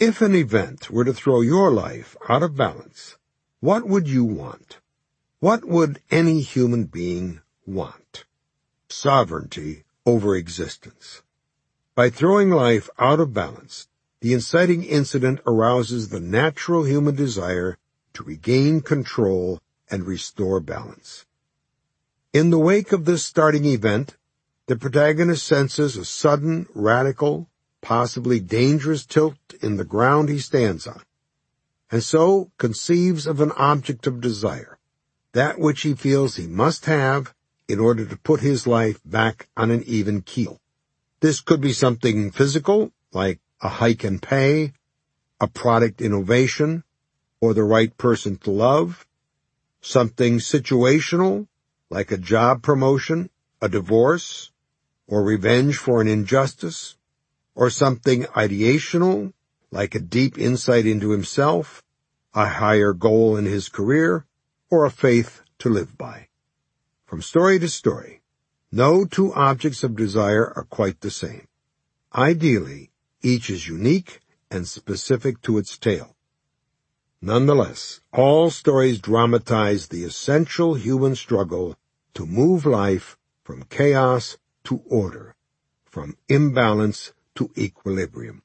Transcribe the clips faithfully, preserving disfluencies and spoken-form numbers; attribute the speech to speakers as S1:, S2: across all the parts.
S1: If an event were to throw your life out of balance, what would you want? What would any human being want? Sovereignty over existence. By throwing life out of balance, the inciting incident arouses the natural human desire to regain control and restore balance. In the wake of this starting event, the protagonist senses a sudden, radical, possibly dangerous tilt in the ground he stands on, and so conceives of an object of desire, that which he feels he must have in order to put his life back on an even keel. This could be something physical, like a hike in pay, a product innovation, or the right person to love, something situational, like a job promotion, a divorce, or revenge for an injustice, or something ideational, like a deep insight into himself, a higher goal in his career, or a faith to live by. From story to story, no two objects of desire are quite the same. Ideally, each is unique and specific to its tale. Nonetheless, all stories dramatize the essential human struggle to move life from chaos to order, from imbalance to equilibrium.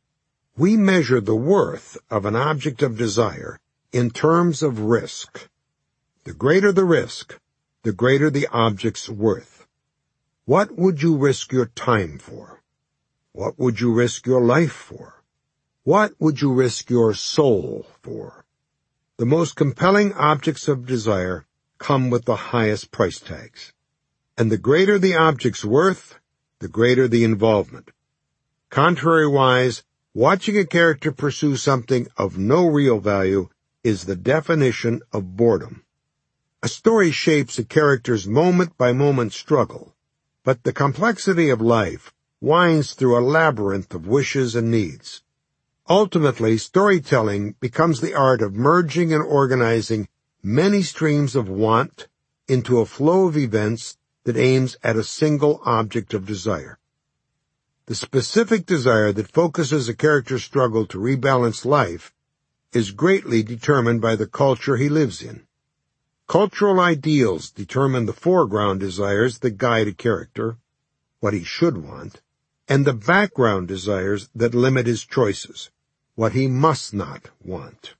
S1: We measure the worth of an object of desire in terms of risk. The greater the risk, the greater the object's worth. What would you risk your time for? What would you risk your life for? What would you risk your soul for? The most compelling objects of desire come with the highest price tags. And the greater the object's worth, the greater the involvement. Contrariwise, watching a character pursue something of no real value is the definition of boredom. A story shapes a character's moment-by-moment struggle, but the complexity of life winds through a labyrinth of wishes and needs. Ultimately, storytelling becomes the art of merging and organizing many streams of want into a flow of events that aims at a single object of desire. The specific desire that focuses a character's struggle to rebalance life is greatly determined by the culture he lives in. Cultural ideals determine the foreground desires that guide a character, what he should want, and the background desires that limit his choices, what he must not want.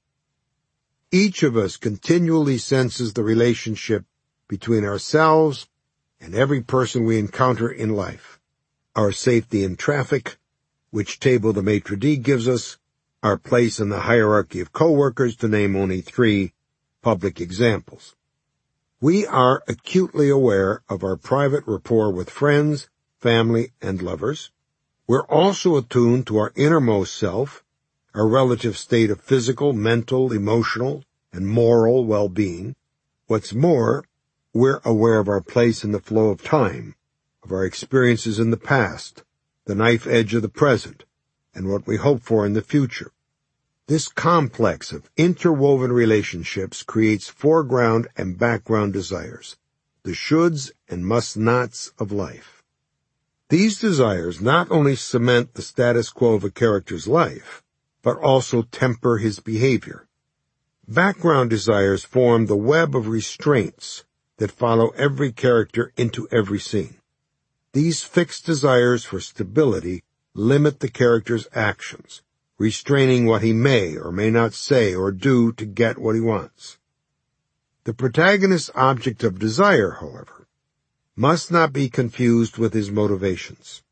S1: Each of us continually senses the relationship between ourselves and every person we encounter in life. Our safety in traffic, which table the maitre d' gives us, our place in the hierarchy of coworkers, to name only three public examples. We are acutely aware of our private rapport with friends, family, and lovers. We're also attuned to our innermost self, our relative state of physical, mental, emotional, and moral well-being. What's more, we're aware of our place in the flow of time, of our experiences in the past, the knife edge of the present, and what we hope for in the future. This complex of interwoven relationships creates foreground and background desires, the shoulds and must-nots of life. These desires not only cement the status quo of a character's life, but also temper his behavior. Background desires form the web of restraints that follow every character into every scene. These fixed desires for stability limit the character's actions, restraining what he may or may not say or do to get what he wants. The protagonist's object of desire, however, must not be confused with his motivations.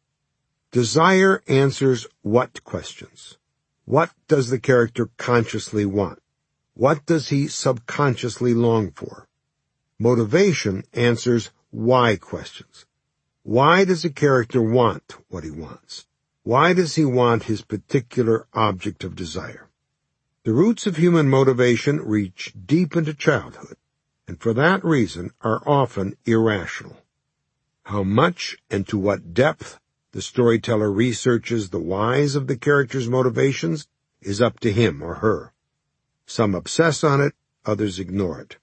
S1: Desire answers what questions. What does the character consciously want? What does he subconsciously long for? Motivation answers why questions. Why does a character want what he wants? Why does he want his particular object of desire? The roots of human motivation reach deep into childhood, and for that reason are often irrational. How much and to what depth the storyteller researches the whys of the character's motivations is up to him or her. Some obsess on it, others ignore it.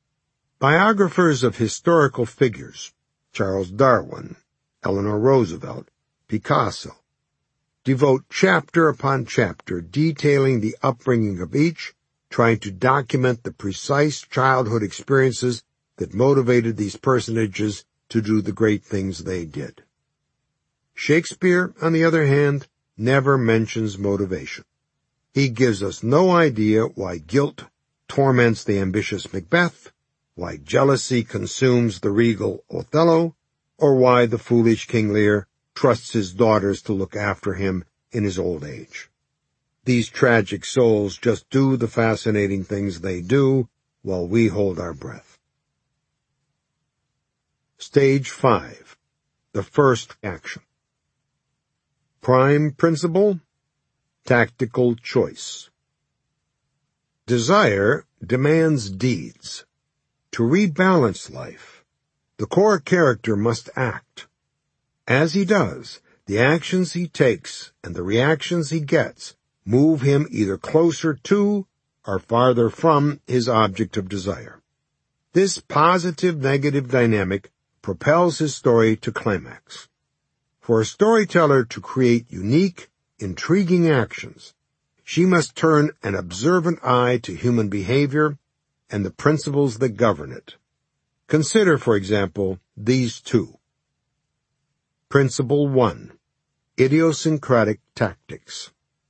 S1: Biographers of historical figures, Charles Darwin, Eleanor Roosevelt, Picasso, devote chapter upon chapter detailing the upbringing of each, trying to document the precise childhood experiences that motivated these personages to do the great things they did. Shakespeare, on the other hand, never mentions motivation. He gives us no idea why guilt torments the ambitious Macbeth, why jealousy consumes the regal Othello, or why the foolish King Lear trusts his daughters to look after him in his old age. These tragic souls just do the fascinating things they do while we hold our breath. Stage five. The first action. Prime principle, tactical choice. Desire demands deeds. To rebalance life, the core character must act. As he does, the actions he takes and the reactions he gets move him either closer to or farther from his object of desire. This positive-negative dynamic propels his story to climax. For a storyteller to create unique, intriguing actions, she must turn an observant eye to human behavior and the principles that govern it. Consider, for example, these two. Principle one. Idiosyncratic tactics.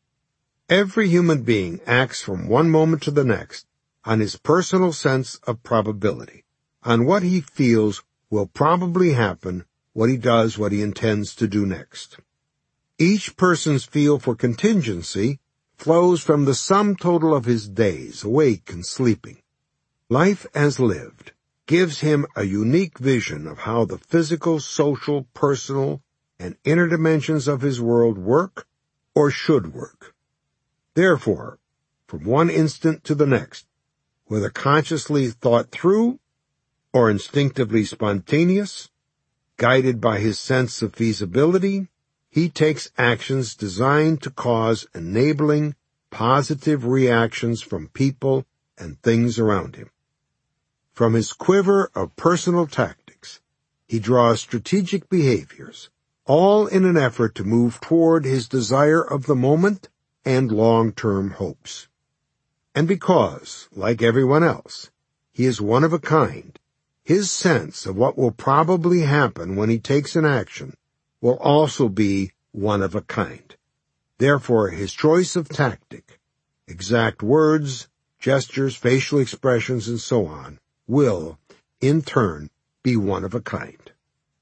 S1: Every human being acts from one moment to the next on his personal sense of probability, on what he feels will probably happen, what he does, what he intends to do next. Each person's feel for contingency flows from the sum total of his days, awake and sleeping. Life as lived gives him a unique vision of how the physical, social, personal, and inner dimensions of his world work or should work. Therefore, from one instant to the next, whether consciously thought through or instinctively spontaneous, guided by his sense of feasibility, he takes actions designed to cause enabling, positive reactions from people and things around him. From his quiver of personal tactics, he draws strategic behaviors, all in an effort to move toward his desire of the moment and long-term hopes. And because, like everyone else, he is one of a kind, his sense of what will probably happen when he takes an action will also be one of a kind. Therefore, his choice of tactic, exact words, gestures, facial expressions, and so on, will, in turn, be one of a kind.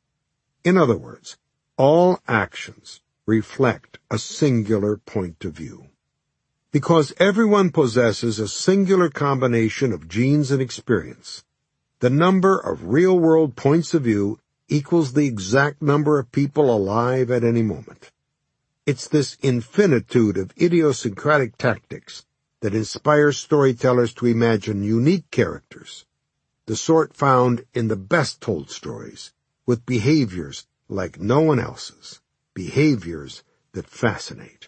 S1: In other words, all actions reflect a singular point of view. Because everyone possesses a singular combination of genes and experience, the number of real-world points of view equals the exact number of people alive at any moment. It's this infinitude of idiosyncratic tactics that inspires storytellers to imagine unique characters, the sort found in the best-told stories, with behaviors like no one else's, behaviors that fascinate.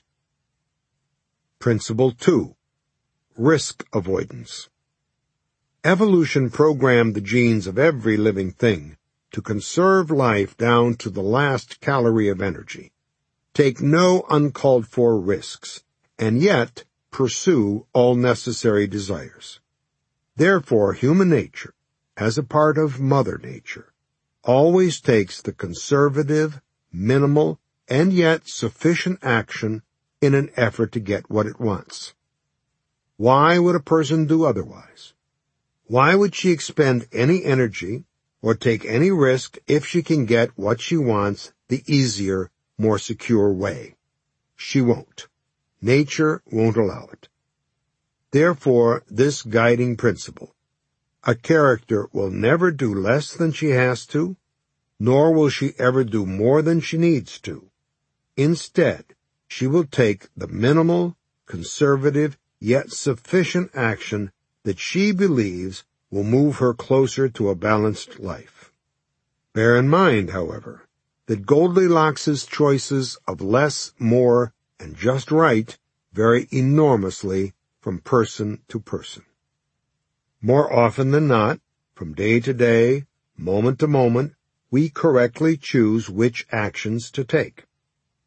S1: Principle two. Risk avoidance. Evolution programmed the genes of every living thing to conserve life down to the last calorie of energy, take no uncalled-for risks, and yet pursue all necessary desires. Therefore, human nature, as a part of Mother Nature, always takes the conservative, minimal, and yet sufficient action in an effort to get what it wants. Why would a person do otherwise? Why would she expend any energy or take any risk if she can get what she wants the easier, more secure way? She won't. Nature won't allow it. Therefore, this guiding principle, a character will never do less than she has to, nor will she ever do more than she needs to. Instead, she will take the minimal, conservative, yet sufficient action that she believes will move her closer to a balanced life. Bear in mind, however, that Goldilocks' choices of less, more, and just right vary enormously from person to person. More often than not, from day to day, moment to moment, we correctly choose which actions to take.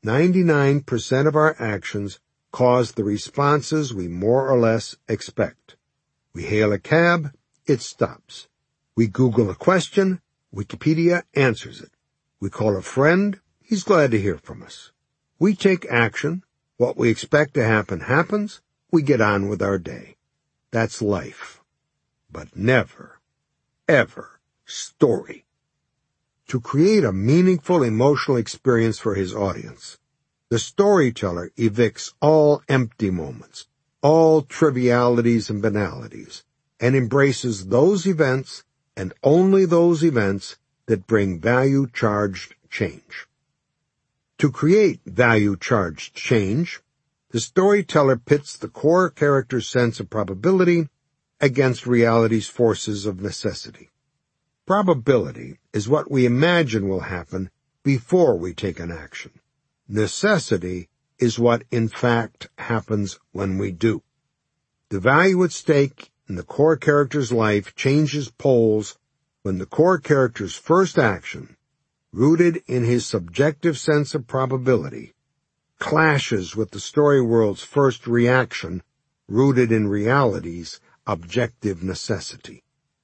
S1: ninety-nine percent of our actions cause the responses we more or less expect. We hail a cab, it stops. We Google a question, Wikipedia answers it. We call a friend, he's glad to hear from us. We take action, what we expect to happen happens, we get on with our day. That's life. But never, ever story. To create a meaningful emotional experience for his audience, the storyteller evicts all empty moments, all trivialities and banalities, and embraces those events and only those events that bring value-charged change. To create value-charged change, the storyteller pits the core character's sense of probability against reality's forces of necessity. Probability is what we imagine will happen before we take an action. Necessity is what, in fact, happens when we do. The value at stake in the core character's life changes poles when the core character's first action, rooted in his subjective sense of probability, clashes with the story world's first reaction, rooted in reality's objective necessity.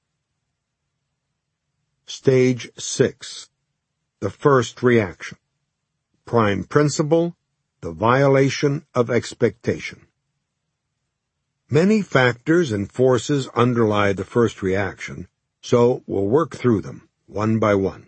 S1: Stage six. The first reaction. Prime principle, the violation of expectation. Many factors and forces underlie the first reaction, so we'll work through them, one by one.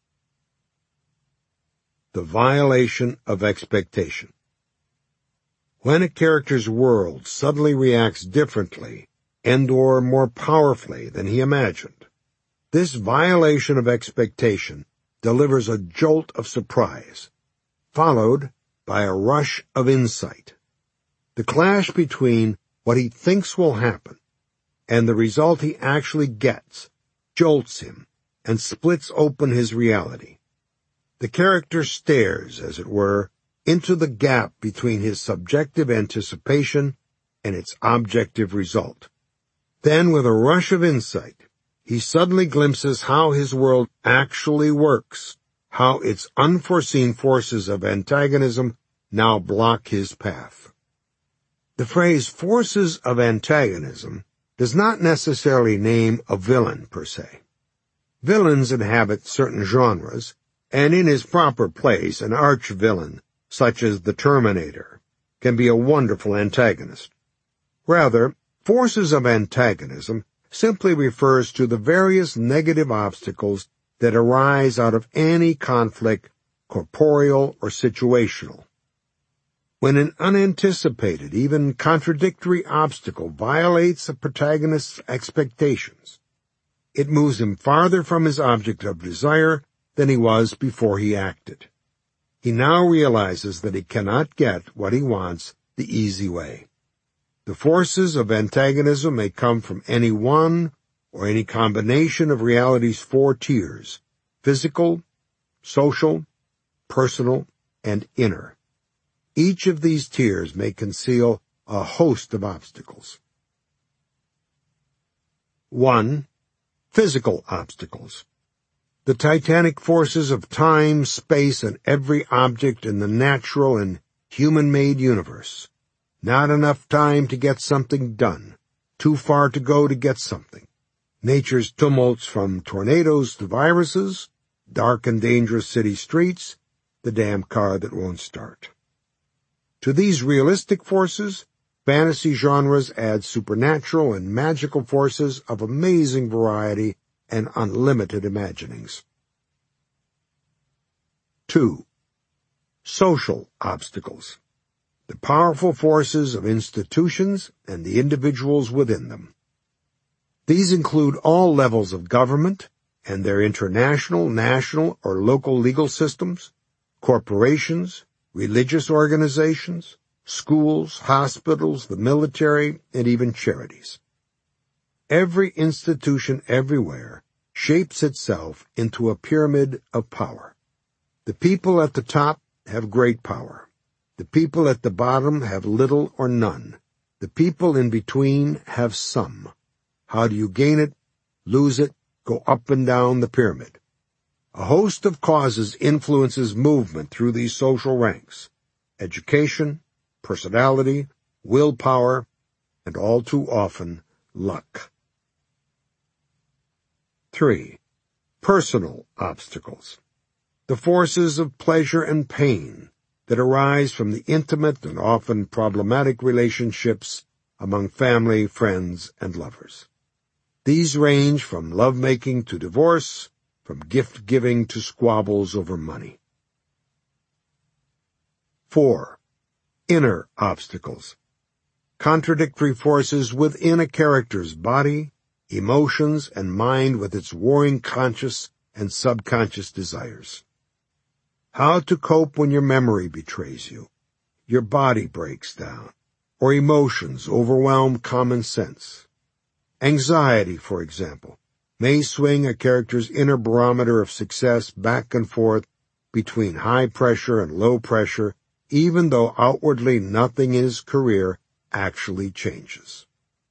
S1: The violation of expectation. When a character's world suddenly reacts differently and or more powerfully than he imagined, this violation of expectation delivers a jolt of surprise, followed by a rush of insight. The clash between what he thinks will happen and the result he actually gets jolts him and splits open his reality. The character stares, as it were, into the gap between his subjective anticipation and its objective result. Then, with a rush of insight, he suddenly glimpses how his world actually works, how its unforeseen forces of antagonism now block his path. The phrase forces of antagonism does not necessarily name a villain per se. Villains inhabit certain genres, and in his proper place an arch-villain, such as the Terminator, can be a wonderful antagonist. Rather, forces of antagonism simply refers to the various negative obstacles that arise out of any conflict, corporeal or situational. When an unanticipated, even contradictory obstacle violates a protagonist's expectations, it moves him farther from his object of desire than he was before he acted. He now realizes that he cannot get what he wants the easy way. The forces of antagonism may come from any one or any combination of reality's four tiers: physical, social, personal, and inner. Each of these tiers may conceal a host of obstacles. One. Physical obstacles. The titanic forces of time, space, and every object in the natural and human-made universe. Not enough time to get something done. Too far to go to get something. Nature's tumults from tornadoes to viruses, dark and dangerous city streets, the damn car that won't start. To these realistic forces, fantasy genres add supernatural and magical forces of amazing variety and unlimited imaginings. Two. Social obstacles. The powerful forces of institutions and the individuals within them. These include all levels of government and their international, national, or local legal systems, corporations, religious organizations, schools, hospitals, the military, and even charities. Every institution everywhere shapes itself into a pyramid of power. The people at the top have great power. The people at the bottom have little or none. The people in between have some. How do you gain it, lose it, go up and down the pyramid? A host of causes influences movement through these social ranks: education, personality, willpower, and all too often, luck. Three. Personal obstacles. The forces of pleasure and pain that arise from the intimate and often problematic relationships among family, friends, and lovers. These range from lovemaking to divorce, from gift-giving to squabbles over money. Four. Inner obstacles. Contradictory forces within a character's body, emotions, and mind with its warring conscious and subconscious desires. How to cope when your memory betrays you, your body breaks down, or emotions overwhelm common sense. Anxiety, for example, may swing a character's inner barometer of success back and forth between high pressure and low pressure, even though outwardly nothing in his career actually changes.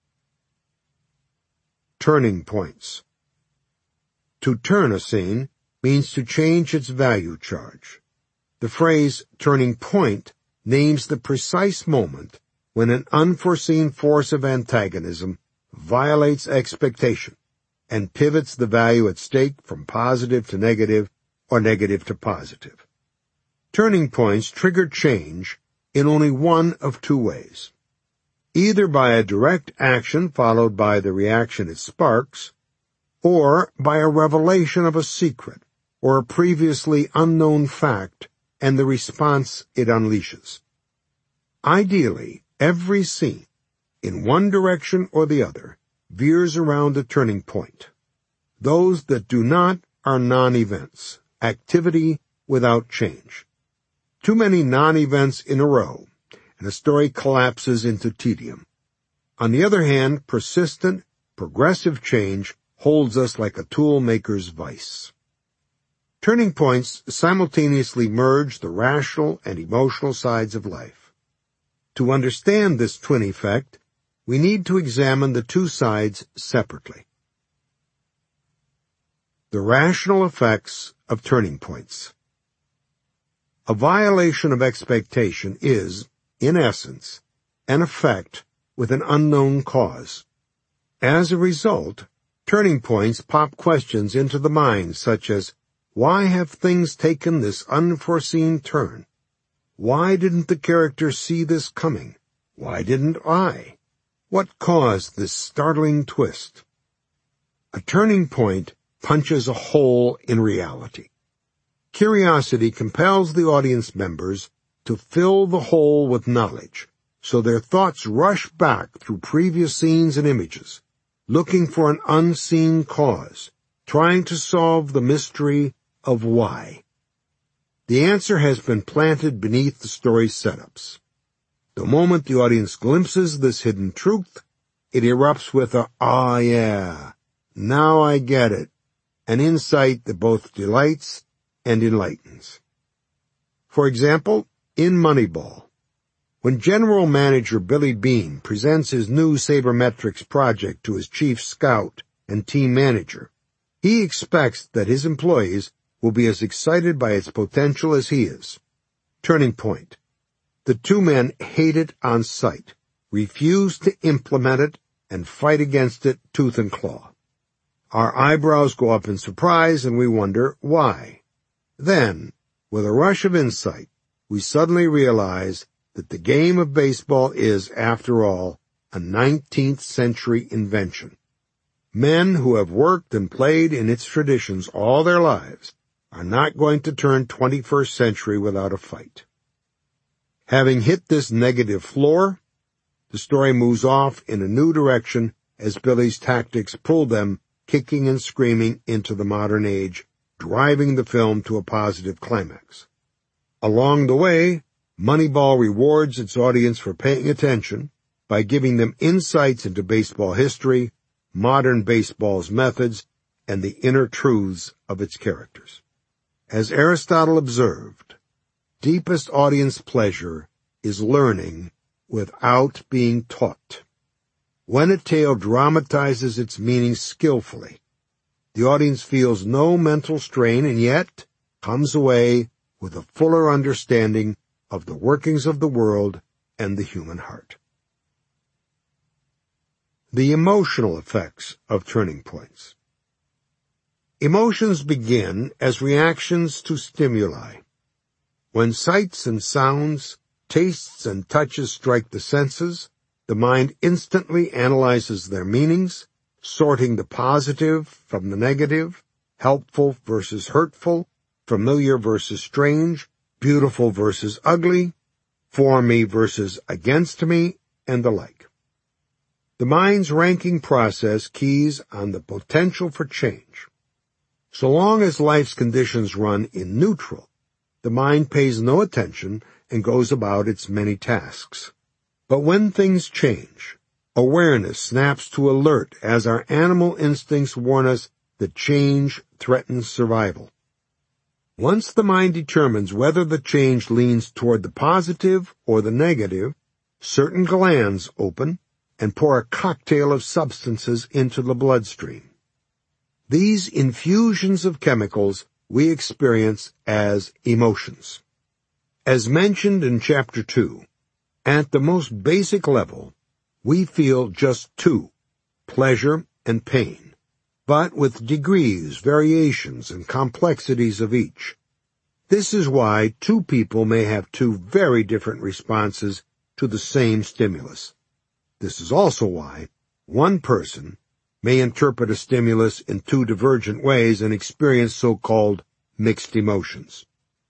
S1: Turning points. To turn a scene means to change its value charge. The phrase turning point names the precise moment when an unforeseen force of antagonism violates expectation and pivots the value at stake from positive to negative or negative to positive. Turning points trigger change in only one of two ways: either by a direct action followed by the reaction it sparks, or by a revelation of a secret or a previously unknown fact and the response it unleashes. Ideally, every scene, in one direction or the other, veers around a turning point. Those that do not are non-events, activity without change. Too many non-events in a row, and a story collapses into tedium. On the other hand, persistent, progressive change holds us like a tool-maker's vice. Turning points simultaneously merge the rational and emotional sides of life. To understand this twin effect, we need to examine the two sides separately. The rational effects of turning points. A violation of expectation is, in essence, an effect with an unknown cause. As a result, turning points pop questions into the mind such as, why have things taken this unforeseen turn? Why didn't the character see this coming? Why didn't I? What caused this startling twist? A turning point punches a hole in reality. Curiosity compels the audience members to fill the hole with knowledge, so their thoughts rush back through previous scenes and images, looking for an unseen cause, trying to solve the mystery of why. The answer has been planted beneath the story's setups. The moment the audience glimpses this hidden truth, it erupts with a, ah yeah, now I get it, an insight that both delights and enlightens. For example, in Moneyball, when General Manager Billy Beane presents his new sabermetrics project to his chief scout and team manager, he expects that his employees will be as excited by its potential as he is. Turning point. The two men hate it on sight, refuse to implement it, and fight against it tooth and claw. Our eyebrows go up in surprise, and we wonder why. Then, with a rush of insight, we suddenly realize that the game of baseball is, after all, a nineteenth century invention. Men who have worked and played in its traditions all their lives are not going to turn twenty-first century without a fight. Having hit this negative floor, the story moves off in a new direction as Billy's tactics pull them, kicking and screaming, into the modern age, driving the film to a positive climax. Along the way, Moneyball rewards its audience for paying attention by giving them insights into baseball history, modern baseball's methods, and the inner truths of its characters. As Aristotle observed, deepest audience pleasure is learning without being taught. When a tale dramatizes its meaning skillfully, The audience feels no mental strain and yet comes away with a fuller understanding of the workings of the world and the human heart. The emotional effects of turning points. Emotions begin as reactions to stimuli. When sights and sounds, tastes and touches strike the senses, the mind instantly analyzes their meanings, sorting the positive from the negative, helpful versus hurtful, familiar versus strange, beautiful versus ugly, for me versus against me, and the like. The mind's ranking process keys on the potential for change. So long as life's conditions run in neutral, the mind pays no attention and goes about its many tasks. But when things change, awareness snaps to alert as our animal instincts warn us that change threatens survival. Once the mind determines whether the change leans toward the positive or the negative, certain glands open and pour a cocktail of substances into the bloodstream. These infusions of chemicals we experience as emotions. As mentioned in Chapter two, at the most basic level, we feel just two, pleasure and pain, but with degrees, variations, and complexities of each. This is why two people may have two very different responses to the same stimulus. This is also why one person may interpret a stimulus in two divergent ways and experience so-called mixed emotions.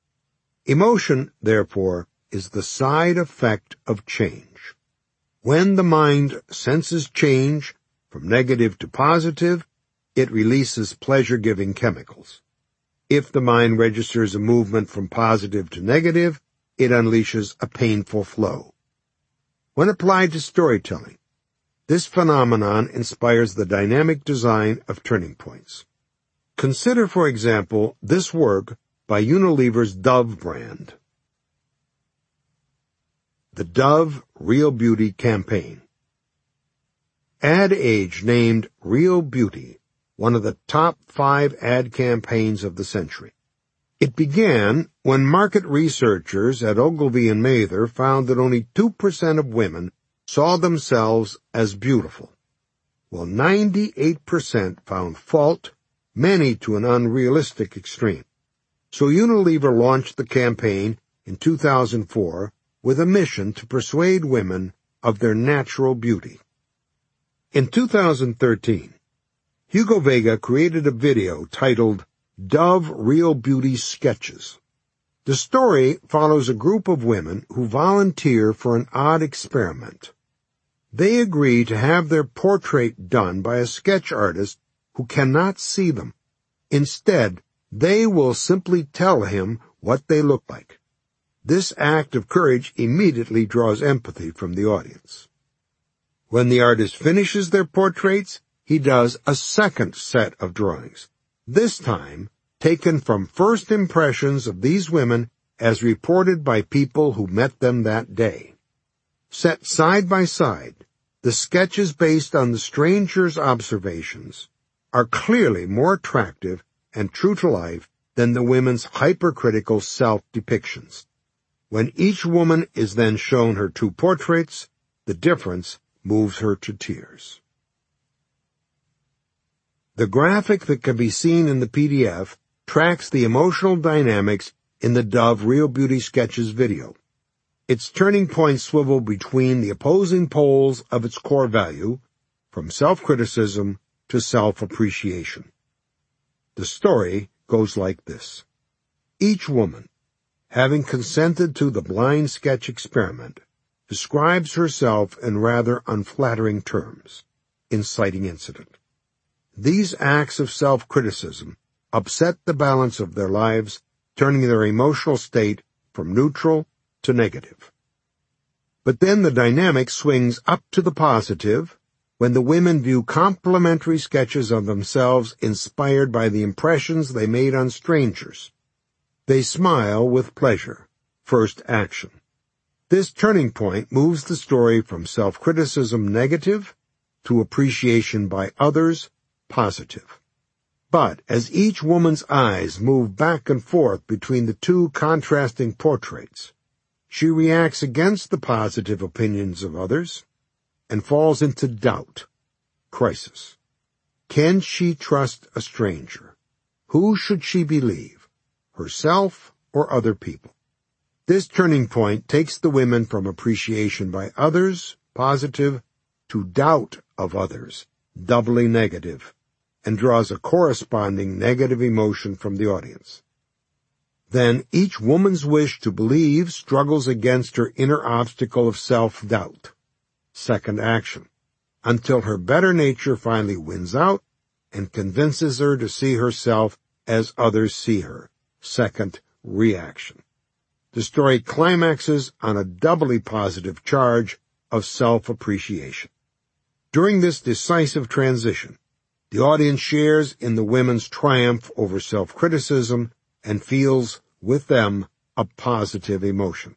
S1: Emotion, therefore, is the side effect of change. When the mind senses change from negative to positive, it releases pleasure-giving chemicals. If the mind registers a movement from positive to negative, it unleashes a painful flow. When applied to storytelling, this phenomenon inspires the dynamic design of turning points. Consider, for example, this work by Unilever's Dove brand. The Dove Real Beauty Campaign. Ad Age named Real Beauty one of the top five ad campaigns of the century. It began when market researchers at Ogilvy and Mather found that only two percent of women saw themselves as beautiful, while ninety-eight percent found fault, many to an unrealistic extreme. So Unilever launched the campaign in two thousand four with a mission to persuade women of their natural beauty. In two thousand thirteen, Hugo Vega created a video titled Dove Real Beauty Sketches. The story follows a group of women who volunteer for an odd experiment. They agree to have their portrait done by a sketch artist who cannot see them. Instead, they will simply tell him what they look like. This act of courage immediately draws empathy from the audience. When the artist finishes their portraits, he does a second set of drawings, this time taken from first impressions of these women as reported by people who met them that day. Set side by side, the sketches based on the stranger's observations are clearly more attractive and true to life than the women's hypercritical self-depictions. When each woman is then shown her two portraits, the difference moves her to tears. The graphic that can be seen in the P D F tracks the emotional dynamics in the Dove Real Beauty Sketches video. Its turning points swivel between the opposing poles of its core value, from self-criticism to self-appreciation. The story goes like this. Each woman, having consented to the blind sketch experiment, describes herself in rather unflattering terms, inciting incident. These acts of self-criticism upset the balance of their lives, turning their emotional state from neutral to negative. But then the dynamic swings up to the positive when the women view complimentary sketches of themselves inspired by the impressions they made on strangers. They smile with pleasure, first action. This turning point moves the story from self-criticism negative to appreciation by others positive. But as each woman's eyes move back and forth between the two contrasting portraits, she reacts against the positive opinions of others and falls into doubt, crisis. Can she trust a stranger? Who should she believe, herself or other people? This turning point takes the women from appreciation by others, positive, to doubt of others, doubly negative, and draws a corresponding negative emotion from the audience. Then each woman's wish to believe struggles against her inner obstacle of self-doubt, second action, until her better nature finally wins out and convinces her to see herself as others see her, second reaction. The story climaxes on a doubly positive charge of self-appreciation. During this decisive transition, the audience shares in the women's triumph over self-criticism and feels, with them, a positive emotion.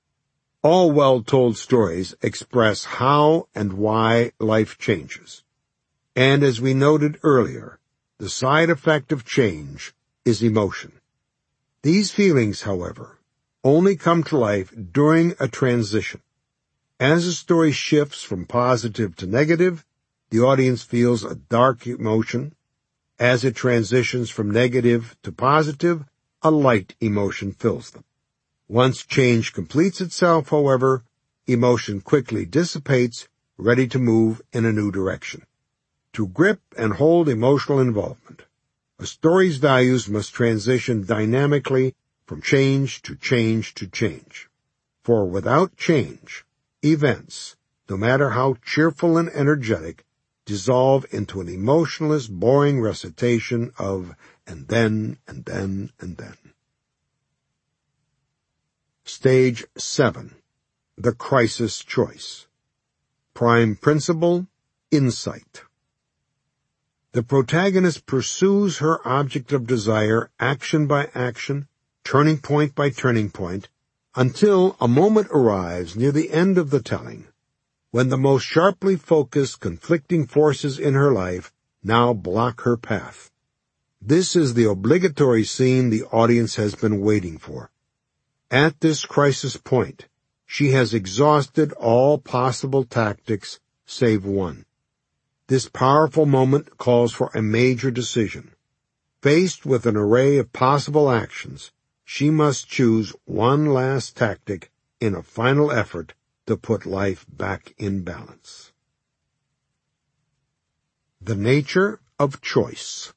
S1: All well-told stories express how and why life changes. And as we noted earlier, the side effect of change is emotion. These feelings, however, only come to life during a transition. As a story shifts from positive to negative, the audience feels a dark emotion. As it transitions from negative to positive, a light emotion fills them. Once change completes itself, however, emotion quickly dissipates, ready to move in a new direction. To grip and hold emotional involvement, a story's values must transition dynamically from change to change to change. For without change, events, no matter how cheerful and energetic, dissolve into an emotionless, boring recitation of and then, and then, and then. Stage seven. The Crisis Choice. Prime Principle, Insight. The protagonist pursues her object of desire action by action, turning point by turning point, until a moment arrives near the end of the telling, when the most sharply focused conflicting forces in her life now block her path. This is the obligatory scene the audience has been waiting for. At this crisis point, she has exhausted all possible tactics save one. This powerful moment calls for a major decision. Faced with an array of possible actions, she must choose one last tactic in a final effort to put life back in balance. The nature of choice.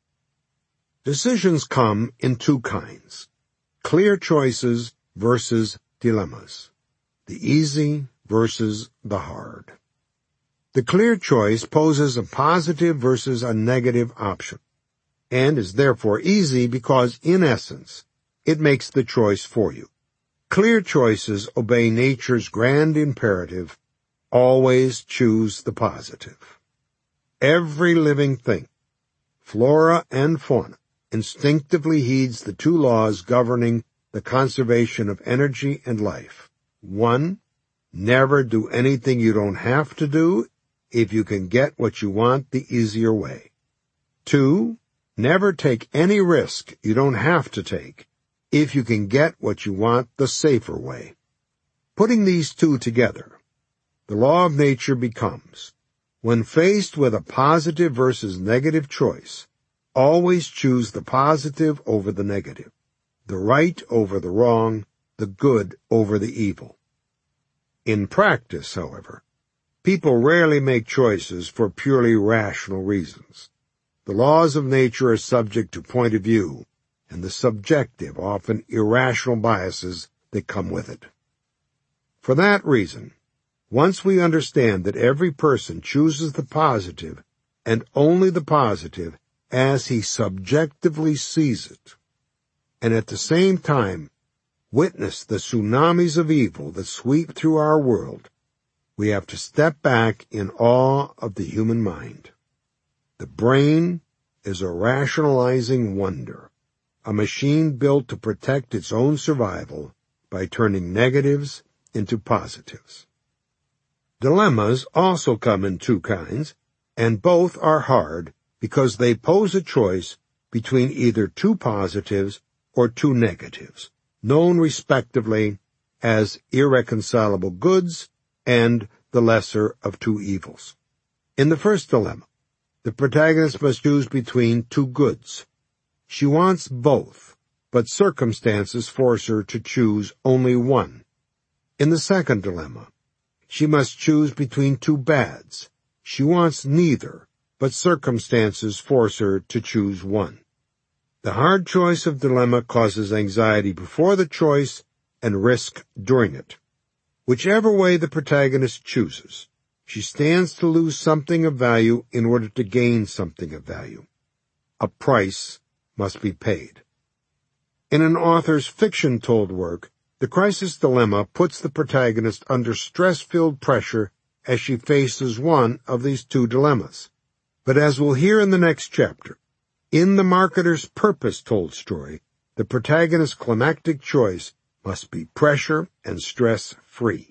S1: Decisions come in two kinds: clear choices versus dilemmas, the easy versus the hard. The clear choice poses a positive versus a negative option, and is therefore easy because, in essence, it makes the choice for you. Clear choices obey nature's grand imperative, always choose the positive. Every living thing, flora and fauna, instinctively heeds the two laws governing the conservation of energy and life. One, never do anything you don't have to do if you can get what you want the easier way. Two, never take any risk you don't have to take if you can get what you want the safer way. Putting these two together, the law of nature becomes, when faced with a positive versus negative choice, always choose the positive over the negative, the right over the wrong, the good over the evil. In practice, however, people rarely make choices for purely rational reasons. The laws of nature are subject to point of view and the subjective, often irrational biases that come with it. For that reason, once we understand that every person chooses the positive and only the positive as he subjectively sees it, and at the same time witness the tsunamis of evil that sweep through our world, we have to step back in awe of the human mind. The brain is a rationalizing wonder, a machine built to protect its own survival by turning negatives into positives. Dilemmas also come in two kinds, and both are hard because they pose a choice between either two positives or two negatives, known respectively as irreconcilable goods and the lesser of two evils. In the first dilemma, the protagonist must choose between two goods. She wants both, but circumstances force her to choose only one. In the second dilemma, she must choose between two bads. She wants neither, but circumstances force her to choose one. The hard choice of dilemma causes anxiety before the choice and risk during it. Whichever way the protagonist chooses, she stands to lose something of value in order to gain something of value. A price must be paid. In an author's fiction-told work, the crisis dilemma puts the protagonist under stress-filled pressure as she faces one of these two dilemmas. But as we'll hear in the next chapter, in the marketer's purpose-told story, the protagonist's climactic choice must be pressure and stress-free.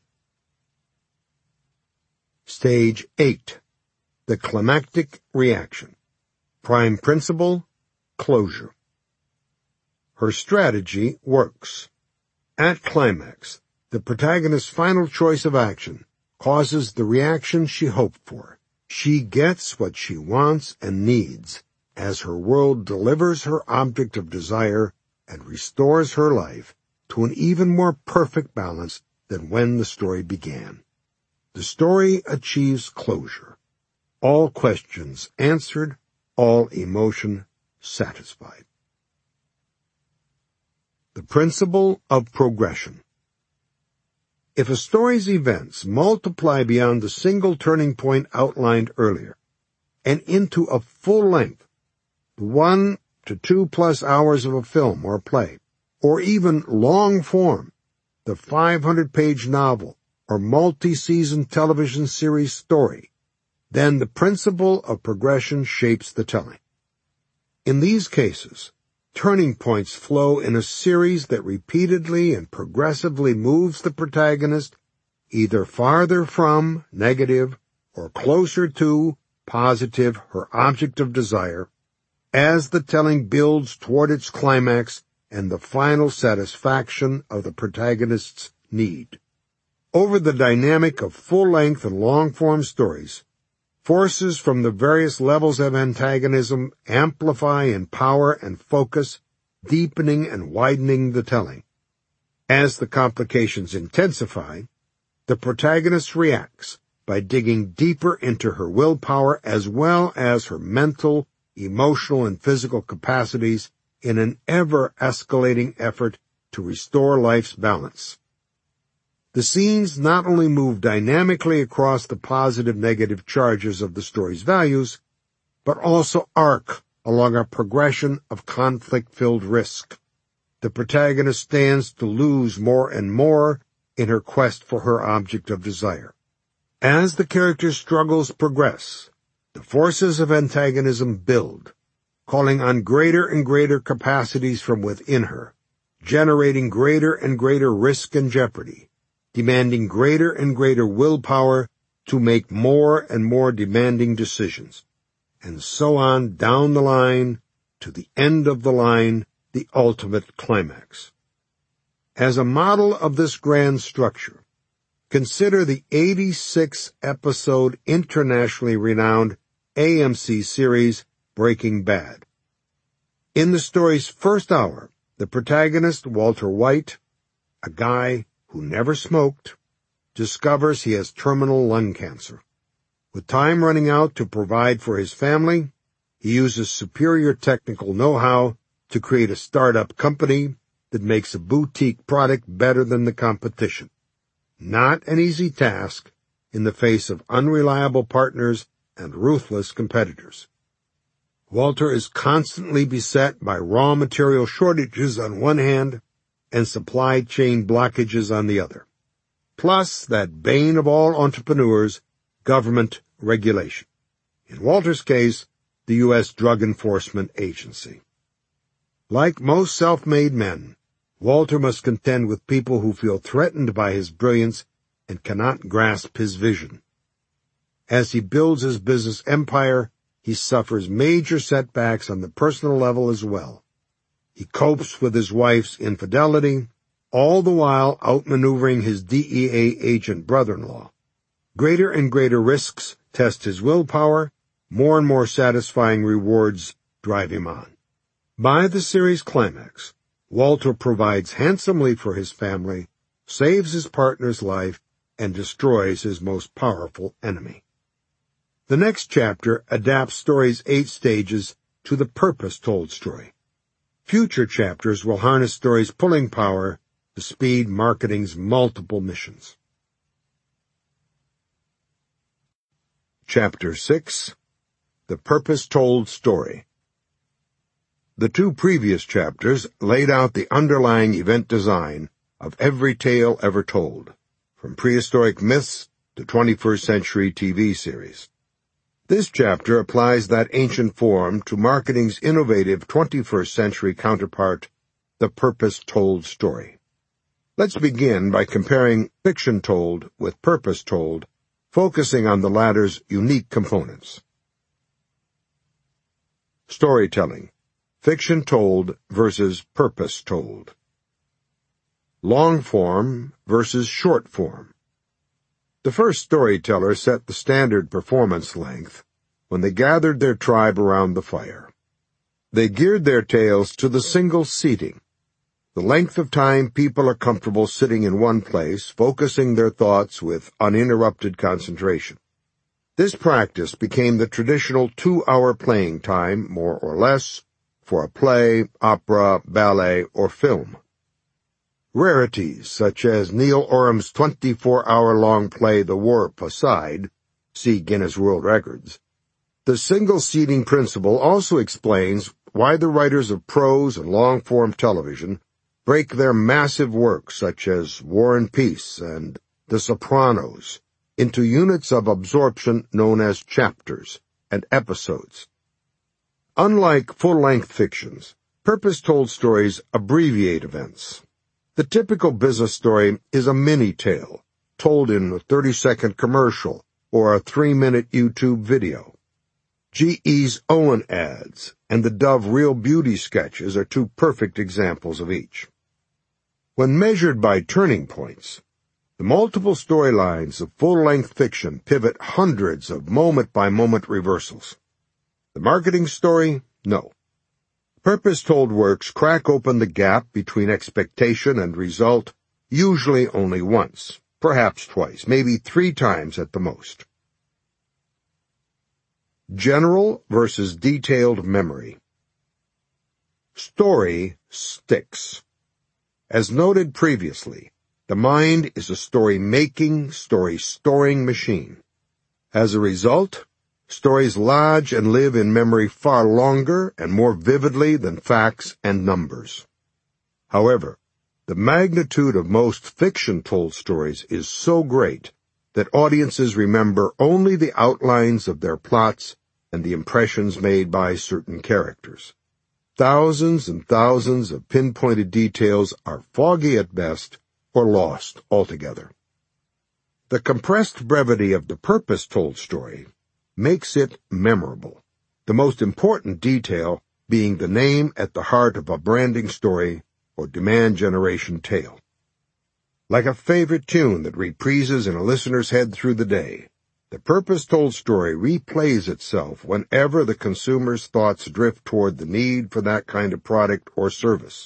S1: Stage eight. The climactic reaction. Prime principle, closure. Her strategy works. At climax, the protagonist's final choice of action causes the reaction she hoped for. She gets what she wants and needs as her world delivers her object of desire and restores her life to an even more perfect balance than when the story began. The story achieves closure. All questions answered, all emotion satisfied. The principle of progression. If a story's events multiply beyond the single turning point outlined earlier, and into a full length, one to two plus hours of a film or play, or even long form, the five hundred page novel or multi-season television series story, then the principle of progression shapes the telling. In these cases, turning points flow in a series that repeatedly and progressively moves the protagonist either farther from negative or closer to positive her object of desire as the telling builds toward its climax and the final satisfaction of the protagonist's need. Over the dynamic of full-length and long-form stories, forces from the various levels of antagonism amplify in power and focus, deepening and widening the telling. As the complications intensify, the protagonist reacts by digging deeper into her willpower as well as her mental, emotional, and physical capacities in an ever-escalating effort to restore life's balance. The scenes not only move dynamically across the positive-negative charges of the story's values, but also arc along a progression of conflict-filled risk. The protagonist stands to lose more and more in her quest for her object of desire. As the character's struggles progress, the forces of antagonism build, calling on greater and greater capacities from within her, generating greater and greater risk and jeopardy, demanding greater and greater willpower to make more and more demanding decisions, and so on down the line to the end of the line, the ultimate climax. As a model of this grand structure, consider the eighty-six episode internationally renowned A M C series Breaking Bad. In the story's first hour, the protagonist, Walter White, a guy who never smoked, discovers he has terminal lung cancer. With time running out to provide for his family, he uses superior technical know-how to create a startup company that makes a boutique product better than the competition. Not an easy task in the face of unreliable partners and ruthless competitors. Walter is constantly beset by raw material shortages on one hand and supply chain blockages on the other. Plus that bane of all entrepreneurs, government regulation. In Walter's case, the U S Drug Enforcement Agency. Like most self-made men, Walter must contend with people who feel threatened by his brilliance and cannot grasp his vision. As he builds his business empire, he suffers major setbacks on the personal level as well. He copes with his wife's infidelity, all the while outmaneuvering his D E A agent brother-in-law. Greater and greater risks test his willpower, more and more satisfying rewards drive him on. By the series climax, Walter provides handsomely for his family, saves his partner's life, and destroys his most powerful enemy. The next chapter adapts story's eight stages to the purpose-told story. Future chapters will harness story's pulling power to speed marketing's multiple missions. Chapter six. The Purpose-Told Story. The two previous chapters laid out the underlying event design of every tale ever told, from prehistoric myths to twenty-first century T V series. This chapter applies that ancient form to marketing's innovative twenty-first century counterpart, the purpose-told story. Let's begin by comparing fiction told with purpose told, focusing on the latter's unique components. Storytelling. Fiction told versus purpose told. Long form versus short form. The first storyteller set the standard performance length when they gathered their tribe around the fire. They geared their tales to the single seating, the length of time people are comfortable sitting in one place, focusing their thoughts with uninterrupted concentration. This practice became the traditional two-hour playing time, more or less, for a play, opera, ballet, or film. Rarities, such as Neil Oram's twenty-four hour long play The Warp aside, see Guinness World Records, the single-seating principle also explains why the writers of prose and long-form television break their massive works, such as War and Peace and The Sopranos, into units of absorption known as chapters and episodes. Unlike full-length fictions, purpose-told stories abbreviate events. The typical business story is a mini-tale, told in a thirty-second commercial or a three-minute YouTube video. G E's Owen ads and the Dove Real Beauty sketches are two perfect examples of each. When measured by turning points, the multiple storylines of full-length fiction pivot hundreds of moment-by-moment reversals. The marketing story? No. Purpose-told works crack open the gap between expectation and result, usually only once, perhaps twice, maybe three times at the most. General versus detailed memory. Story sticks. As noted previously, the mind is a story-making, story-storing machine. As a result, stories lodge and live in memory far longer and more vividly than facts and numbers. However, the magnitude of most fiction-told stories is so great that audiences remember only the outlines of their plots and the impressions made by certain characters. Thousands and thousands of pinpointed details are foggy at best or lost altogether. The compressed brevity of the purpose-told story makes it memorable, the most important detail being the name at the heart of a branding story or demand generation tale. Like a favorite tune that reprises in a listener's head through the day, the purpose-told story replays itself whenever the consumer's thoughts drift toward the need for that kind of product or service.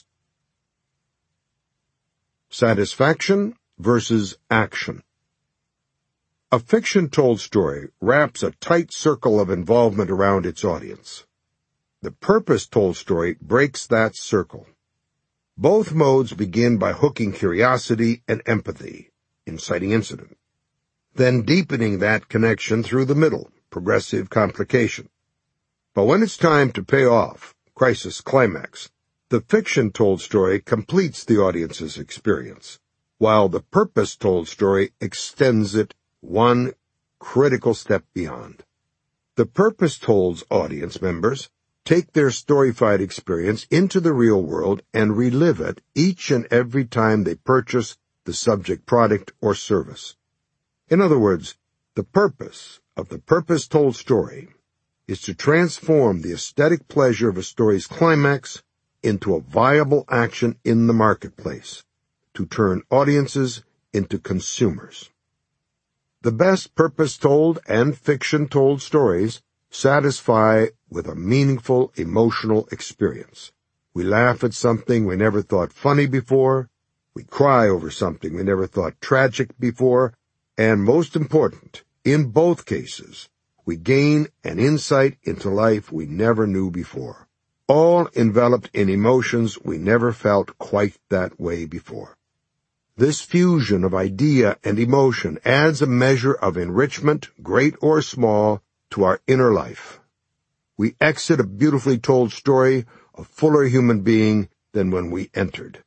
S1: Satisfaction versus action. A fiction-told story wraps a tight circle of involvement around its audience. The purpose-told story breaks that circle. Both modes begin by hooking curiosity and empathy, inciting incident, then deepening that connection through the middle, progressive complication. But when it's time to pay off, crisis climax, the fiction-told story completes the audience's experience, while the purpose-told story extends it one critical step beyond. The purpose-told's audience members take their storyfied experience into the real world and relive it each and every time they purchase the subject product or service. In other words, the purpose of the purpose-told story is to transform the aesthetic pleasure of a story's climax into a viable action in the marketplace, to turn audiences into consumers. The best purpose-told and fiction-told stories satisfy with a meaningful emotional experience. We laugh at something we never thought funny before, we cry over something we never thought tragic before, and most important, in both cases, we gain an insight into life we never knew before, all enveloped in emotions we never felt quite that way before. This fusion of idea and emotion adds a measure of enrichment, great or small, to our inner life. We exit a beautifully told story a fuller human being than when we entered.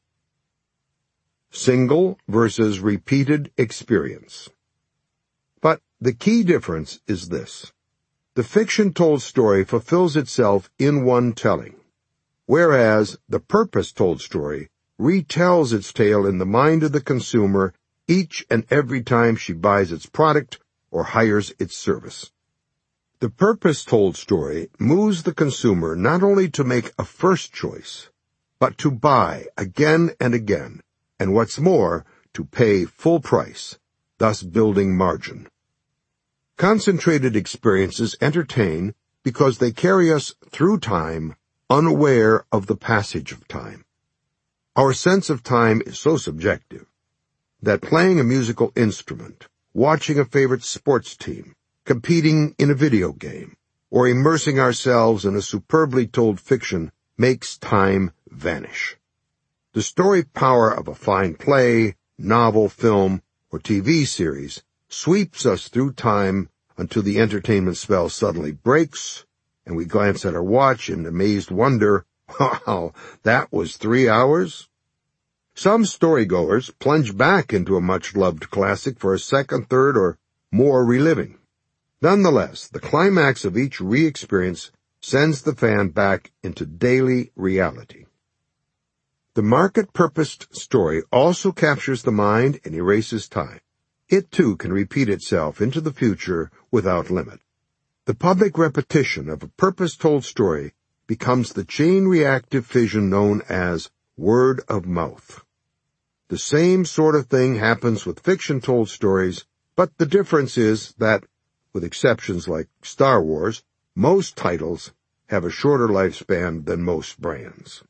S1: Single versus repeated experience. But the key difference is this. The fiction-told story fulfills itself in one telling, whereas the purpose-told story retells its tale in the mind of the consumer each and every time she buys its product or hires its service. The purpose-told story moves the consumer not only to make a first choice, but to buy again and again, and what's more, to pay full price, thus building margin. Concentrated experiences entertain because they carry us through time, unaware of the passage of time. Our sense of time is so subjective that playing a musical instrument, watching a favorite sports team, competing in a video game, or immersing ourselves in a superbly told fiction makes time vanish. The story power of a fine play, novel, film, or T V series sweeps us through time until the entertainment spell suddenly breaks, and we glance at our watch in amazed wonder, wow, that was three hours? Some storygoers plunge back into a much-loved classic for a second, third, or more reliving. Nonetheless, the climax of each re-experience sends the fan back into daily reality. The market-purposed story also captures the mind and erases time. It, too, can repeat itself into the future without limit. The public repetition of a purpose-told story becomes the chain-reactive fission known as word of mouth. The same sort of thing happens with fiction-told stories, but the difference is that, with exceptions like Star Wars, most titles have a shorter lifespan than most brands.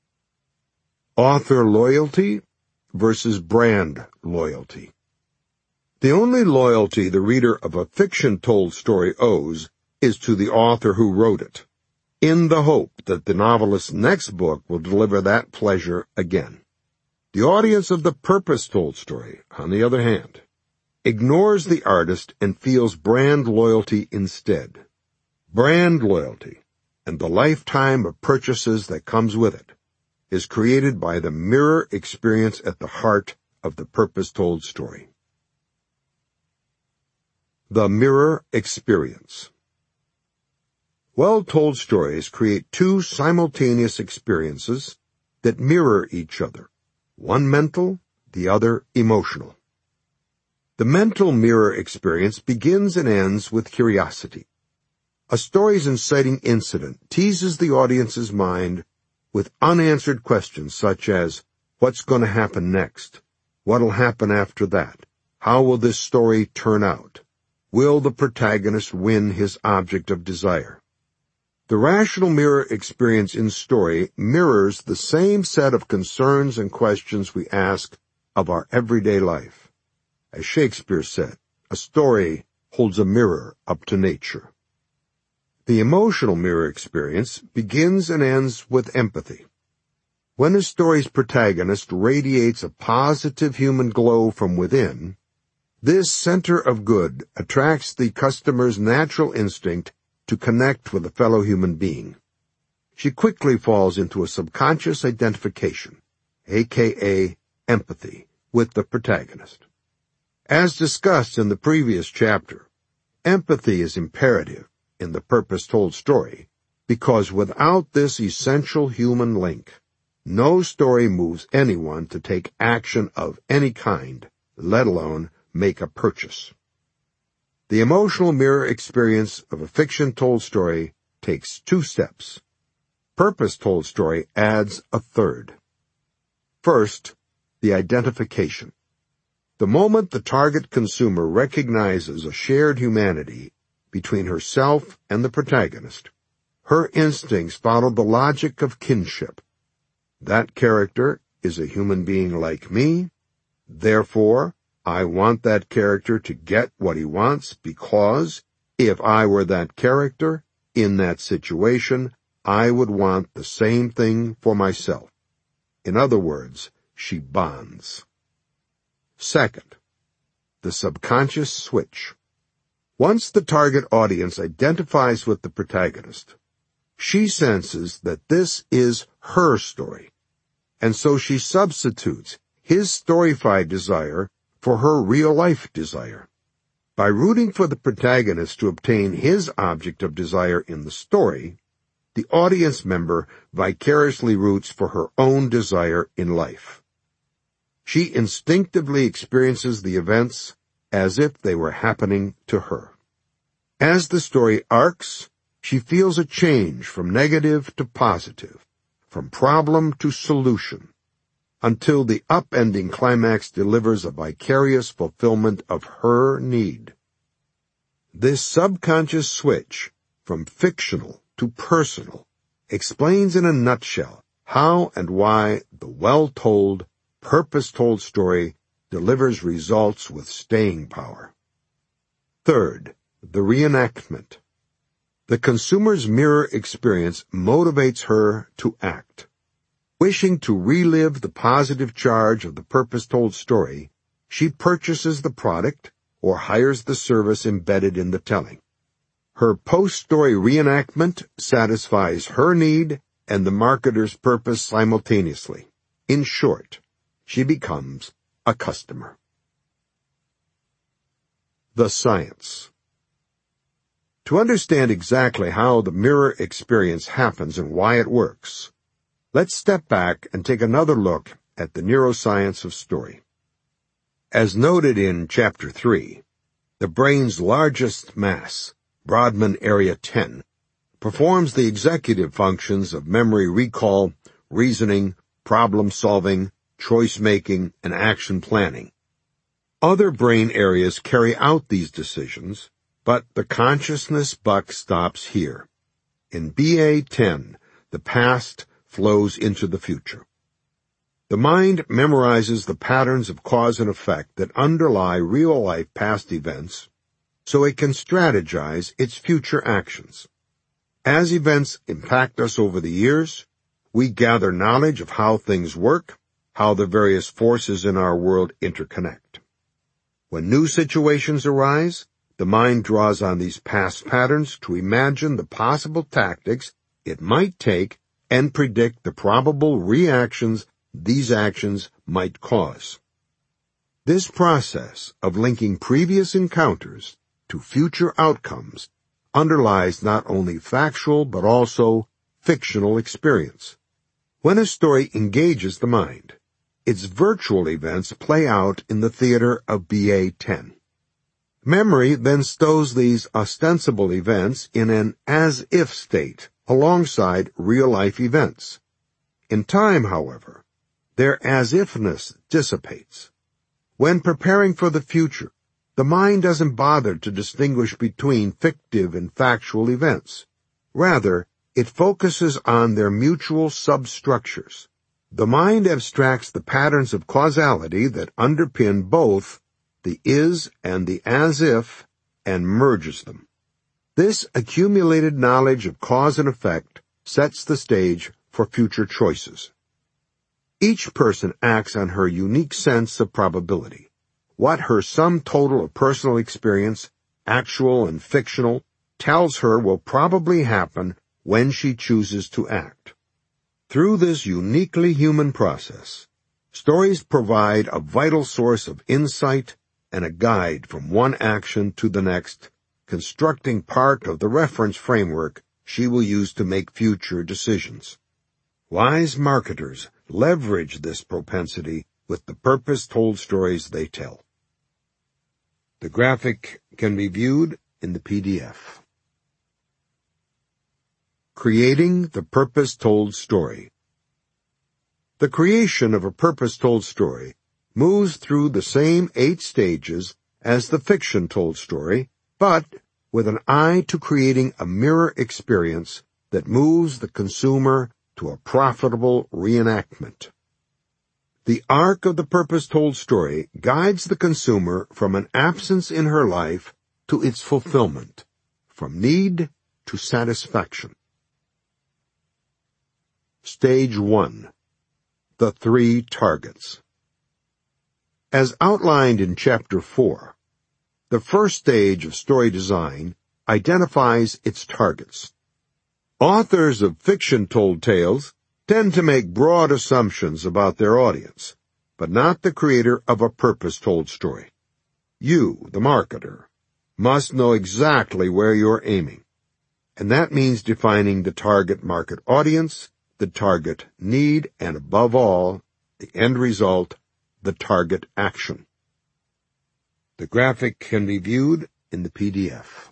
S1: Author loyalty versus brand loyalty. The only loyalty the reader of a fiction-told story owes is to the author who wrote it, in the hope that the novelist's next book will deliver that pleasure again. The audience of the purpose-told story, on the other hand, ignores the artist and feels brand loyalty instead. Brand loyalty, and the lifetime of purchases that comes with it, is created by the mirror experience at the heart of the purpose-told story. The mirror experience. Well-told stories create two simultaneous experiences that mirror each other, one mental, the other emotional. The mental mirror experience begins and ends with curiosity. A story's inciting incident teases the audience's mind with unanswered questions such as, what's going to happen next? What'll happen after that? How will this story turn out? Will the protagonist win his object of desire? The rational mirror experience in story mirrors the same set of concerns and questions we ask of our everyday life. As Shakespeare said, a story holds a mirror up to nature. The emotional mirror experience begins and ends with empathy. When a story's protagonist radiates a positive human glow from within, this center of good attracts the customer's natural instinct to connect with a fellow human being. She quickly falls into a subconscious identification, aka empathy, with the protagonist. As discussed in the previous chapter, empathy is imperative in the purpose-told story because without this essential human link, no story moves anyone to take action of any kind, let alone make a purchase. The emotional mirror experience of a fiction-told story takes two steps. Purpose-told story adds a third. First, the identification. The moment the target consumer recognizes a shared humanity between herself and the protagonist, her instincts follow the logic of kinship. That character is a human being like me, therefore, I want that character to get what he wants because, if I were that character, in that situation, I would want the same thing for myself. In other words, she bonds. Second, the subconscious switch. Once the target audience identifies with the protagonist, she senses that this is her story, and so she substitutes his storyfied desire for her real-life desire. By rooting for the protagonist to obtain his object of desire in the story, the audience member vicariously roots for her own desire in life. She instinctively experiences the events as if they were happening to her. As the story arcs, she feels a change from negative to positive, from problem to solution, until the upending climax delivers a vicarious fulfillment of her need. This subconscious switch from fictional to personal explains in a nutshell how and why the well-told, purpose-told story delivers results with staying power. Third, the reenactment. The consumer's mirror experience motivates her to act. Wishing to relive the positive charge of the purpose-told story, she purchases the product or hires the service embedded in the telling. Her post-story reenactment satisfies her need and the marketer's purpose simultaneously. In short, she becomes a customer. The science. To understand exactly how the mirror experience happens and why it works, let's step back and take another look at the neuroscience of story. As noted in Chapter three, the brain's largest mass, Brodmann Area ten, performs the executive functions of memory recall, reasoning, problem-solving, choice-making, and action planning. Other brain areas carry out these decisions, but the consciousness buck stops here. In B A ten, the past flows into the future. The mind memorizes the patterns of cause and effect that underlie real-life past events, so it can strategize its future actions. As events impact us over the years, we gather knowledge of how things work, how the various forces in our world interconnect. When new situations arise, the mind draws on these past patterns to imagine the possible tactics it might take and predict the probable reactions these actions might cause. This process of linking previous encounters to future outcomes underlies not only factual but also fictional experience. When a story engages the mind, its virtual events play out in the theater of B A ten. Memory then stows these ostensible events in an as-if state alongside real-life events. In time, however, their as-ifness dissipates. When preparing for the future, the mind doesn't bother to distinguish between fictive and factual events. Rather, it focuses on their mutual substructures. The mind abstracts the patterns of causality that underpin both the is and the as-if and merges them. This accumulated knowledge of cause and effect sets the stage for future choices. Each person acts on her unique sense of probability. What her sum total of personal experience, actual and fictional, tells her will probably happen when she chooses to act. Through this uniquely human process, stories provide a vital source of insight and a guide from one action to the next, constructing part of the reference framework she will use to make future decisions. Wise marketers leverage this propensity with the purpose-told stories they tell. The graphic can be viewed in the P D F. Creating the Purpose-Told Story. The creation of a purpose-told story moves through the same eight stages as the fiction-told story, but with an eye to creating a mirror experience that moves the consumer to a profitable reenactment. The arc of the purpose-told story guides the consumer from an absence in her life to its fulfillment, from need to satisfaction. Stage one. The Three Targets. As outlined in Chapter four, the first stage of story design identifies its targets. Authors of fiction-told tales tend to make broad assumptions about their audience, but not the creator of a purpose-told story. You, the marketer, must know exactly where you're aiming, and that means defining the target market audience, the target need, and above all, the end result, the target action. The graphic can be viewed in the P D F.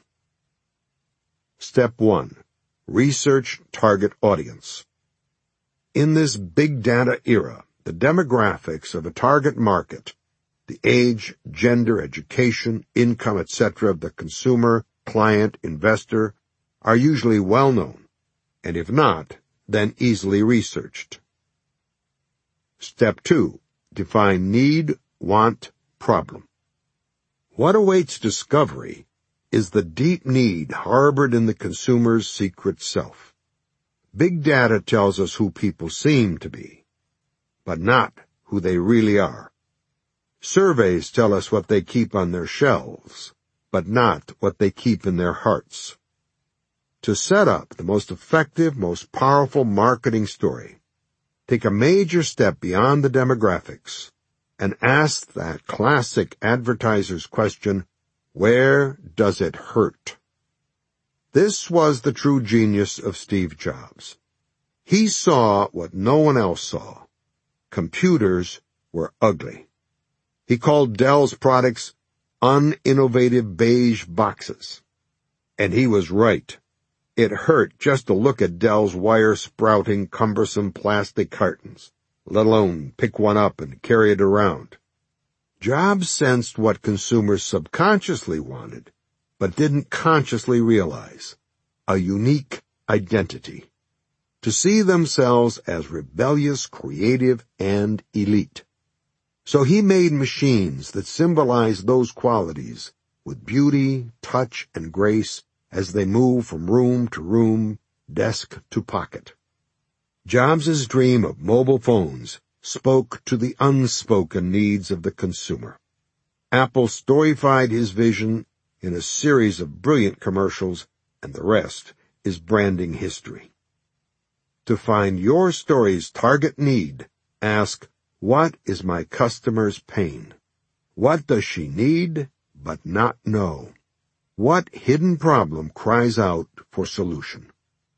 S1: Step one. Research target audience. In this big data era, the demographics of a target market, the age, gender, education, income, et cetera of the consumer, client, investor, are usually well known, and if not, then easily researched. Step two. Define need, want, problem. What awaits discovery is the deep need harbored in the consumer's secret self. Big data tells us who people seem to be, but not who they really are. Surveys tell us what they keep on their shelves, but not what they keep in their hearts. To set up the most effective, most powerful marketing story, take a major step beyond the demographics and ask that classic advertiser's question, where does it hurt? This was the true genius of Steve Jobs. He saw what no one else saw. Computers were ugly. He called Dell's products uninnovative beige boxes. And he was right. It hurt just to look at Dell's wire-sprouting, cumbersome plastic cartons, let alone pick one up and carry it around. Jobs sensed what consumers subconsciously wanted, but didn't consciously realize: a unique identity. To see themselves as rebellious, creative, and elite. So he made machines that symbolized those qualities with beauty, touch, and grace as they move from room to room, desk to pocket. Jobs' dream of mobile phones spoke to the unspoken needs of the consumer. Apple storyfied his vision in a series of brilliant commercials, and the rest is branding history. To find your story's target need, ask, what is my customer's pain? What does she need but not know? What hidden problem cries out for solution?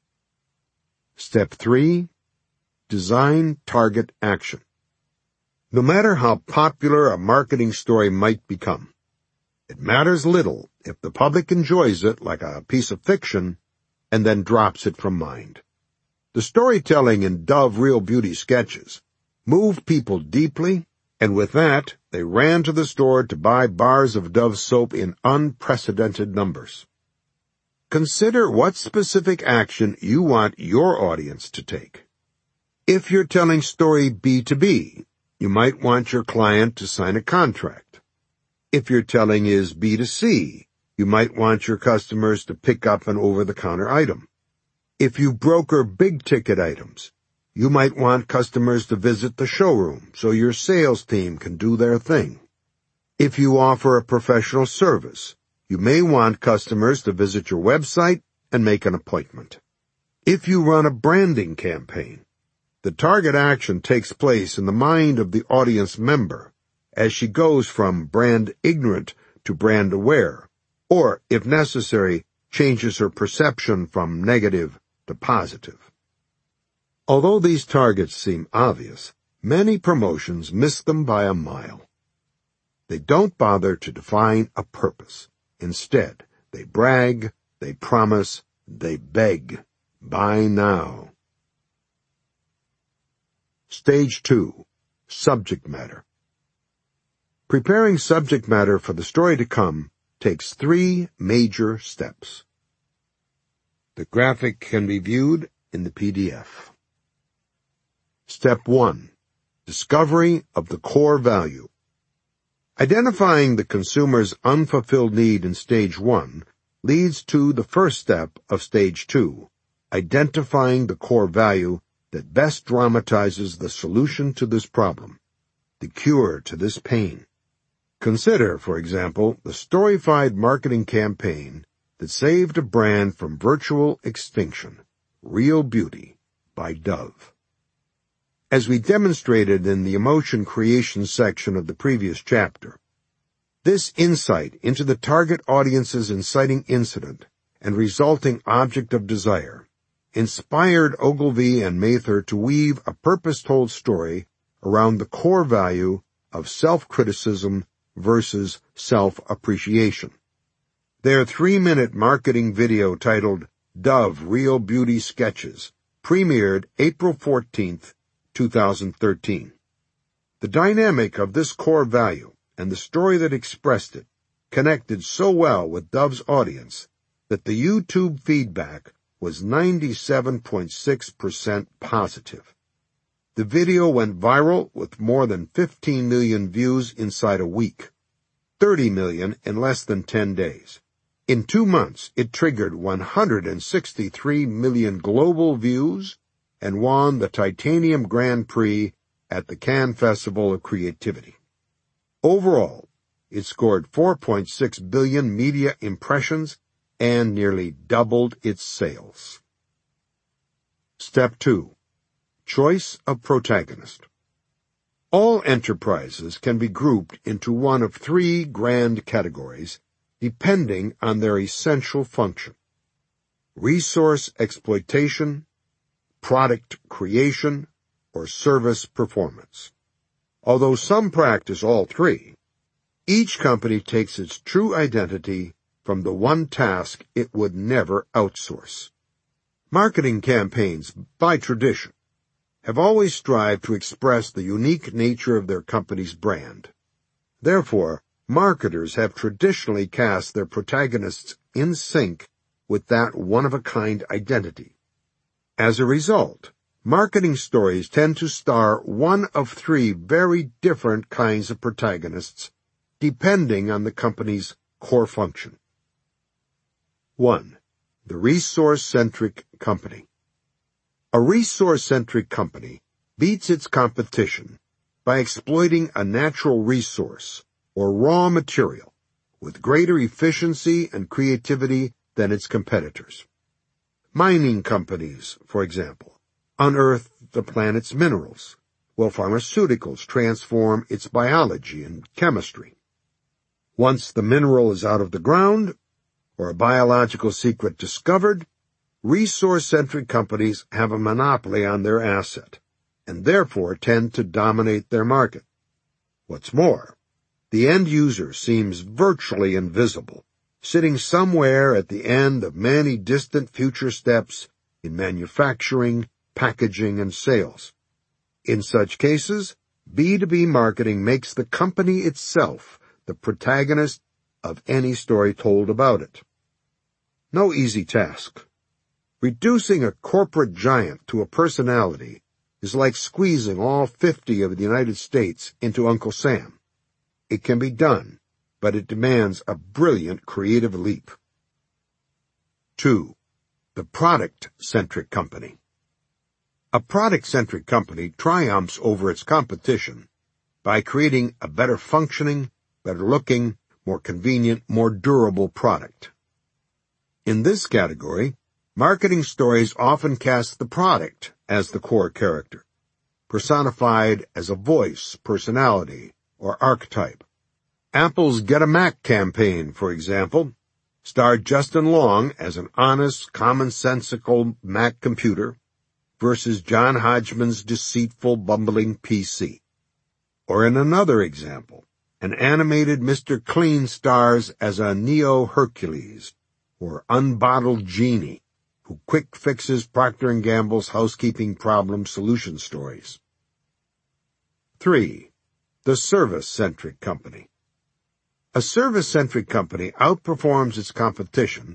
S1: Step three. Design target action. No matter how popular a marketing story might become, it matters little if the public enjoys it like a piece of fiction and then drops it from mind. The storytelling in Dove Real Beauty sketches moved people deeply, and with that, they ran to the store to buy bars of Dove soap in unprecedented numbers. Consider what specific action you want your audience to take. If you're telling story B to B, you might want your client to sign a contract. If your telling is B to C, you might want your customers to pick up an over-the-counter item. If you broker big-ticket items, you might want customers to visit the showroom so your sales team can do their thing. If you offer a professional service, you may want customers to visit your website and make an appointment. If you run a branding campaign, the target action takes place in the mind of the audience member as she goes from brand ignorant to brand aware, or, if necessary, changes her perception from negative to positive. Although these targets seem obvious, many promotions miss them by a mile. They don't bother to define a purpose. Instead, they brag, they promise, they beg. Buy now. Stage two. Subject matter. Preparing subject matter for the story to come takes three major steps. The graphic can be viewed in the P D F. Step one. Discovery of the core value. Identifying the consumer's unfulfilled need in stage one leads to the first step of stage two, identifying the core value that best dramatizes the solution to this problem, the cure to this pain. Consider, for example, the storyfied marketing campaign that saved a brand from virtual extinction, Real Beauty by Dove. As we demonstrated in the emotion creation section of the previous chapter, this insight into the target audience's inciting incident and resulting object of desire inspired Ogilvy and Mather to weave a purpose-told story around the core value of self-criticism versus self-appreciation. Their three-minute marketing video titled Dove Real Beauty Sketches premiered April fourteenth, two thousand thirteen. The dynamic of this core value and the story that expressed it connected so well with Dove's audience that the YouTube feedback was ninety-seven point six percent positive. The video went viral with more than fifteen million views inside a week, thirty million in less than ten days. In two months, it triggered one hundred sixty-three million global views and won the Titanium Grand Prix at the Cannes Festival of Creativity. Overall, it scored four point six billion media impressions and nearly doubled its sales. Step two. Choice of protagonist. All enterprises can be grouped into one of three grand categories, depending on their essential function: resource exploitation, product creation, or service performance. Although some practice all three, each company takes its true identity from the one task it would never outsource. Marketing campaigns, by tradition, have always strived to express the unique nature of their company's brand. Therefore, marketers have traditionally cast their protagonists in sync with that one-of-a-kind identity. As a result, marketing stories tend to star one of three very different kinds of protagonists, depending on the company's core function. One. The resource-centric company. A resource-centric company beats its competition by exploiting a natural resource or raw material with greater efficiency and creativity than its competitors. Mining companies, for example, unearth the planet's minerals, while pharmaceuticals transform its biology and chemistry. Once the mineral is out of the ground, or a biological secret discovered, resource-centric companies have a monopoly on their asset, and therefore tend to dominate their market. What's more, the end user seems virtually invisible, sitting somewhere at the end of many distant future steps in manufacturing, packaging, and sales. In such cases, B two B marketing makes the company itself the protagonist of any story told about it. No easy task. Reducing a corporate giant to a personality is like squeezing all fifty of the United States into Uncle Sam. It can be done, but it demands a brilliant creative leap. Two. The product-centric company. A product-centric company triumphs over its competition by creating a better functioning, better-looking, more convenient, more durable product. In this category, marketing stories often cast the product as the core character, personified as a voice, personality, or archetype. Apple's Get a Mac campaign, for example, starred Justin Long as an honest, commonsensical Mac computer versus John Hodgman's deceitful, bumbling P C. Or in another example, An animated Mister Clean stars as a Neo-Hercules, or unbottled genie, who quick fixes Procter and Gamble's housekeeping problem solution stories. Three. The service-centric company. A service-centric company outperforms its competition